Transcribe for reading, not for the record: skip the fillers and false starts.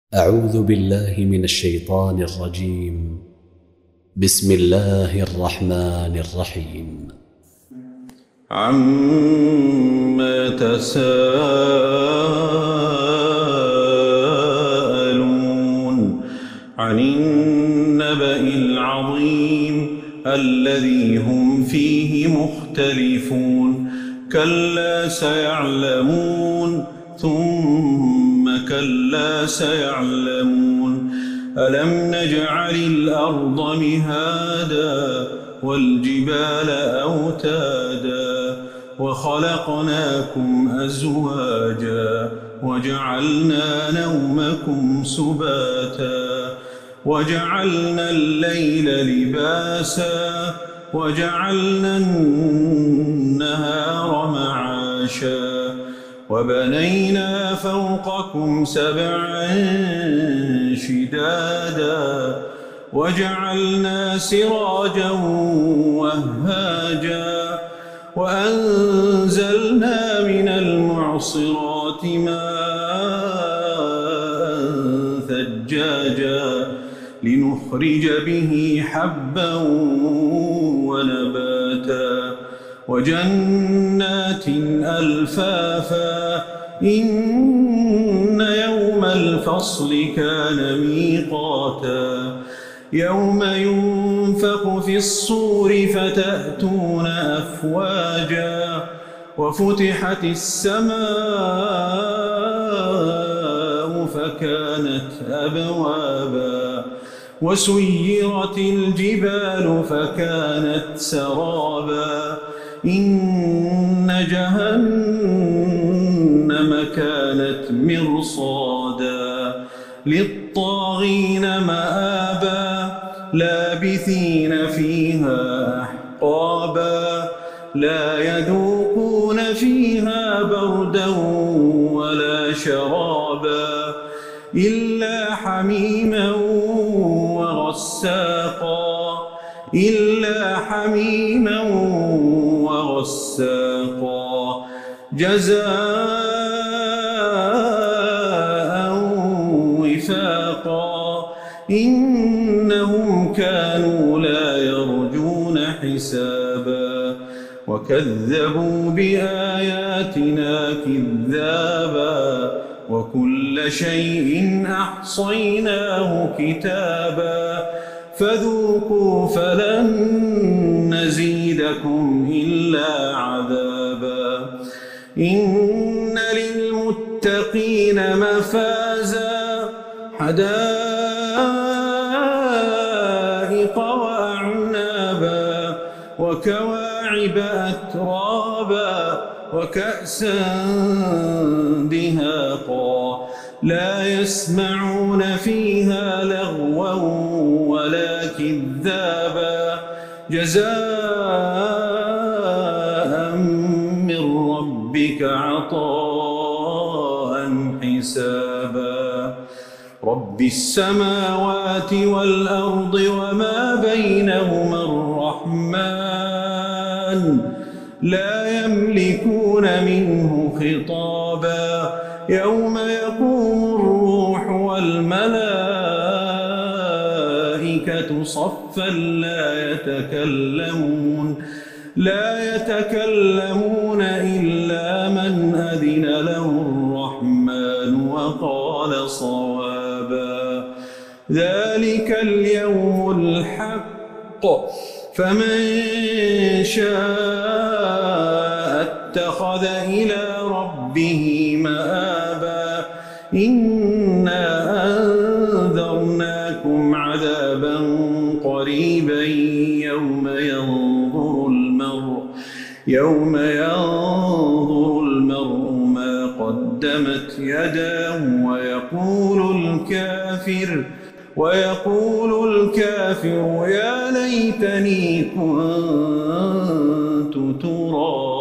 أعوذ بالله من الشيطان الرجيم. بسم الله الرحمن الرحيم. عما يتساءلون عن النبأ العظيم الذي هم فيه مختلفون كلا سيعلمون ثم كلا سيعلمون ألم نجعل الأرض مهادا والجبال أوتادا وخلقناكم أزواجا وجعلنا نومكم سباتا وجعلنا الليل لباسا وجعلنا النهار معاشا وبنينا فوقكم سبعا شدادا وجعلنا سراجا وهاجا وأنزلنا من المعصرات ماء ثجاجا لنخرج به حبا ونباتا وجنات ألفافا إن يوم الفصل كان ميقاتا يوم ينفخ في الصور فتأتون أفواجا وفتحت السماء فكانت أبوابا وسيرت الجبال فكانت سرابا إن جهنم كانت مرصادا للطاغين مآبا لابثين فيها أحقابا لا يذوقون فيها بردا ولا شرابا إلا حميما وغساقا جزاء وفاقا إنهم كانوا لا يرجون حسابا وكذبوا بآياتنا كذابا وكل شيء أحصيناه كتابا فذوقوا فلن نزيدكم إلا عذابا إن للمتقين مفازا حدائق وأعنابا وكواعب أترابا وكأسا دهاقا لا يسمعون فيها لغوا ولا كذابا جزاء من ربك عطاء حسابا رب السماوات والأرض وما بينهما الرحمن لا يملكون منه خطابا يوم يقوم الروح والملائكة صفا لا يتكلمون إلا من أذن له الرحمن وقال صوابا ذلك اليوم الحق فمن شاء اتخذ إلى ربه مآبا إنا أنذرناكم عذابا قريبا يوم ينظر المرء ما قدمت يداه ويقول الكافر يا ليتني كنت ترابا.